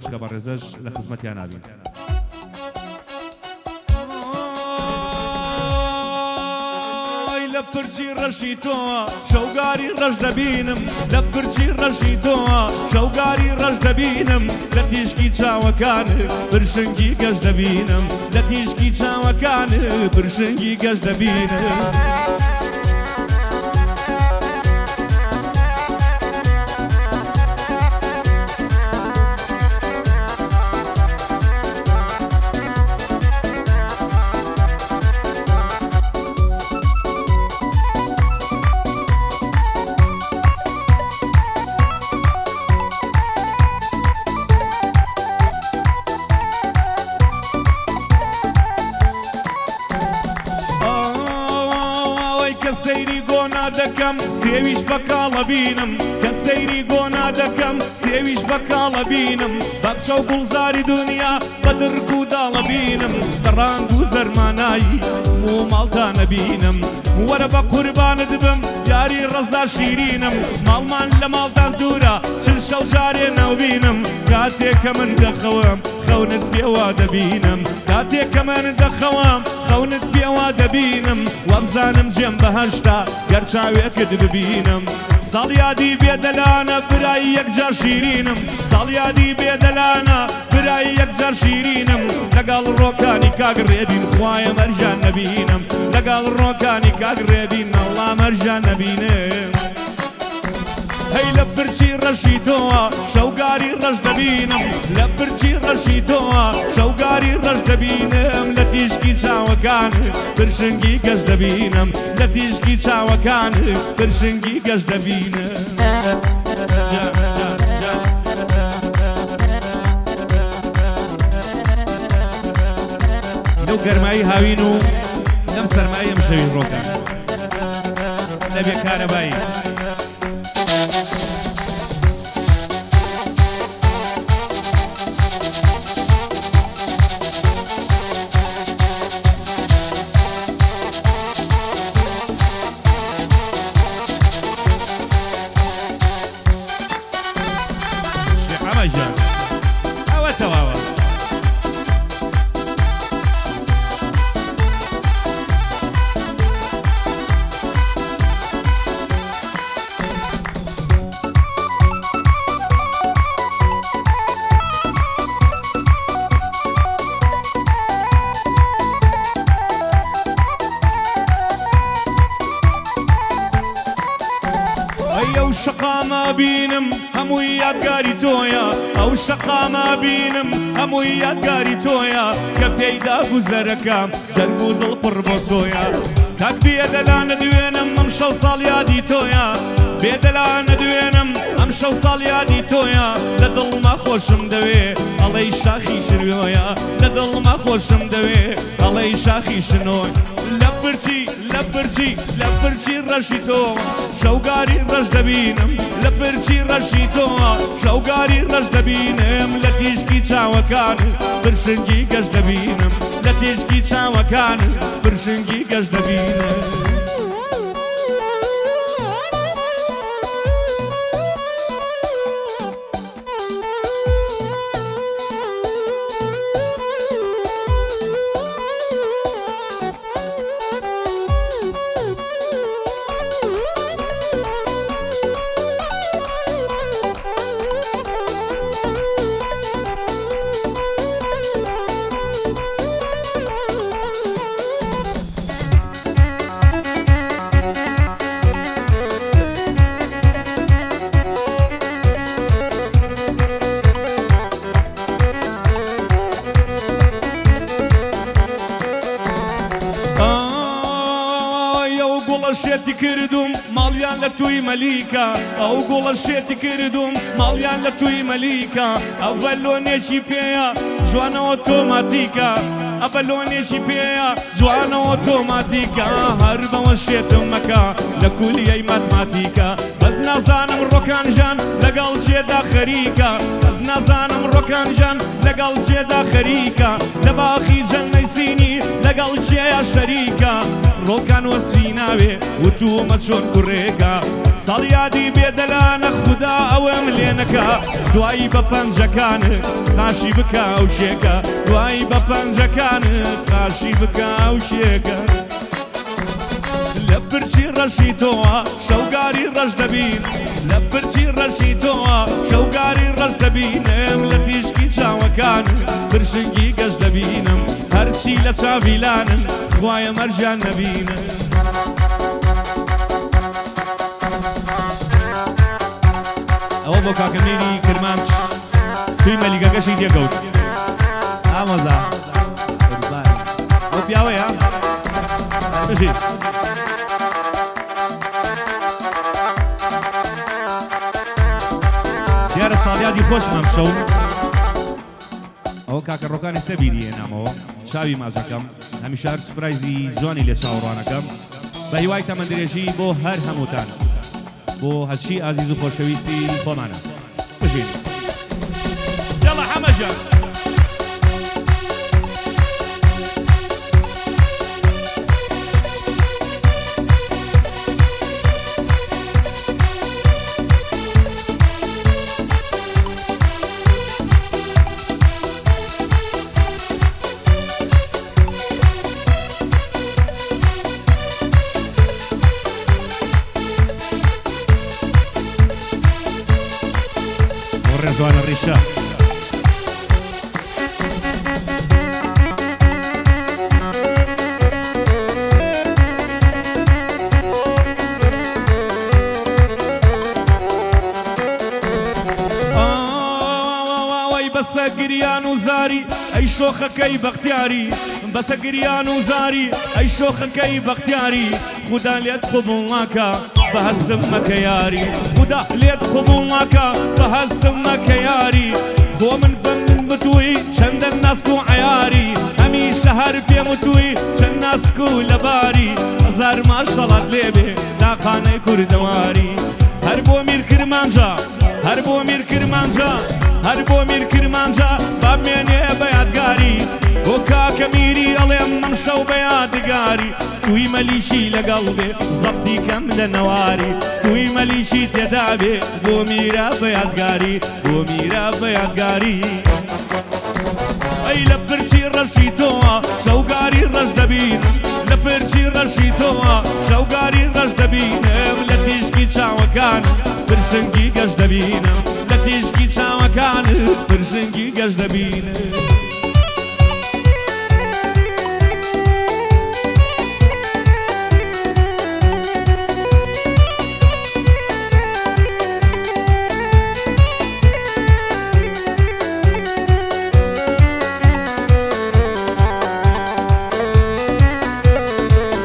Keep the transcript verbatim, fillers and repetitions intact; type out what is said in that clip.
چکە بە ڕێزەش لە خزمەتیان نابین. لە پرچی ڕەشی تۆوە شەوگاری ڕەش دەبینم، لە پرچی ڕەشی تۆوە شەوگاری ڕەش دەبینم، لە تیشکی چاوەکانت پرشنگی گەشت دەبینم، لە تیشکی چاوەکانت پرشنگی گەشت دەبینم. کە سەیری گۆنا دەکەم سێویش بەکاڵە بینم، کە سەیری گۆنا دەکەم سێویش بەکاڵە بینم، بەخشە و گوڵزاری دنیا بە درک و داڵە بینم، ڕانگ و زەرمانایی و ماڵدانە بینم، وەرە بە قوربانت بم یاری ڕەزا شیرینم، ماڵمان لە ماڵدان دوورە چل شەو جارێ نەوبینم، کاتێک کە من دەخەوم خەونت پێوە دەبینم، کاتێک کە من دەخەوم خەونت پێوە دەبینم، وەبزانم جێم بەهەشتا گەر چاوێکت ببینم، ساڵیادی بێدەلانە برایی یەکجار شیرینم، ساڵیادی بێدەلانە برایی یەکجار شیرینم، لەگەڵ ڕۆکانی کاگڕێبین خوایە مەرجان نەبینم، لەگەڵ ڕۆکانی کاگڕێبین ئەڵڵا مەرجان نەبینم. هەی لە پرچی ڕەشی تۆوە شەوگاری ڕەش دەبینم، لە پرچی ڕەشی تۆوە شەوگاری ڕەش دەبینم، لە تیشکی چاوەکانت پرشنگی گەشت دەبینم، لە تیشکی چاوەکانت پرشنگی گەشت دەبینم. لەو گەرمایی هاوین و لەم سەرمایی ئەم شەوی ڕۆکان لە بێکارەبایی ئەوە تەواوە. ئەو شەقامە بینم هەمووی یادگاری تۆیە، ئەو شەقامە بینم هەمووی یادگاری تۆیە، کە پێیدا گوزەرەکەم جەرگ و دڵ پڕ بۆ سۆیە، کاک بێدەلانە دوێنم ئەم شەو ساڵ یادی تۆیە، بێدەلانە دوێنم ئەم شەو ساڵ یادی تۆیە، لە دڵما خۆشم دەوێ ئەڵەی شاخی شنۆیە، لە دڵما خۆشم دەوێ ئەڵەی شاخی شنۆی، لە پرچی لە پرچی لە پرچی ڕەشی تۆوە شەوگاری ڕەش دەبینم، لە پرچی ڕەشی تۆوە شەوگاری ڕەش دەبینم، لە تیشکی چاوەکانت پرشنگی گەشت دەبینم، لە تیشکی چاوەکانت پرشنگی گەشت دەبینم. گوڵە شێتی کردوم ماڵیان لە توی مەلیکە، ئەو گوڵە شێتی کردوم ماڵیان لە توی مەلیکە، ئەڤەلۆنێکی پێیە جوانەوە تۆماتیکە، ئەڤەلۆنێکی پێیە جوانەوە تۆماتیکە، هەر بەوە شێتم مەکە لە کولیەی ماتماتیکە، بەس نازانم ڕۆکانژان لەگەڵ جێدا خەریکە ئەس نازانم ڕۆکانژان لەگەڵ جێدا خەریکە لە باخی جەنەی سینی لەگەڵ جێیا شەریکە ڕۆکان وەسفی ناوێ وتومە چۆن کوڕێکە ساڵیادی بێدەلانە خودا ئەوەم لێ نەکا دوایی بە پەنجەکانت خاشی بکە ئەو شێکە دوایی بە پەنجەکانت خاشی بکە ئەو شێکە لە پرچی ڕەشی تۆوە شەوگاری ڕەش دەبین لە پرچی ڕەشی تۆوە شەوگاری ڕەش دەبینم لە تیشکی چاوەکانم پرشنگی گەش دەبینم هەرچی لە چاویلانم خوایە مەرجان نەبینم ئەوە بۆ کاکەمێنی کرمانچ توی مەلیگەگەشی دێگەوت ئامۆزا ئەو پیاوەیە بژیت دیارە ساڵیادی خۆشمەم شەو ئەوە کاکە ڕۆکانی سەبیری هێنامەوە چاوی ماژەکەم هەمیشە هەر سوپرایزی جوانی لێ چاوەڕوانەکەم بە هیوای تەمەندرێژی بۆ هەر هەمووتان بۆ هەرچی ئازیز و خۆشەویستی خۆمانە بژین یاڵا حەمەجان Rêzon Richa بەسە گریان و زاری ئەی شۆخەکەی بەختیاری بەسە گریان و زاری ئەی شۆخەکەی بەختیاری خودا لێت قبوڵ ناکە بە هەستم مەکە یاری خودا لێت قبوڵ ناکە بە هەستم مەکە یاری خۆ من بم بتووی چەندە ناسک و عەیاری هەمیشە هەر پێم وتووی چەند ناسک و لەباری هەزار ماشەڵات لێبێ لاقانەی کوردەواری هەر بۆ میر کرمانجا هەر بۆ میر کرمانجا هەر بۆ میر کرمانجا بامێنێ بە یادگاری بۆ کاکە میری ئەڵێم ئەم شەو بە یادگاری توی مەلیشی لەگەڵ بێ زەبتی کەم لە نەواری توی مەلیشی تێدا بێ بۆ میرە بە یادگاری بۆ میرە بە یادگاری ئەی لە پرچی ڕەشی تۆوە شەوگاری ڕەش دەبین لە پرچی ڕەشی تۆوە شەوگاری ڕەش دەبینم لە تیشکی چاوەکان پرشنگی گەش دەبینم لە تیشکی چاوەکانت پرشنگی گەش دەبینم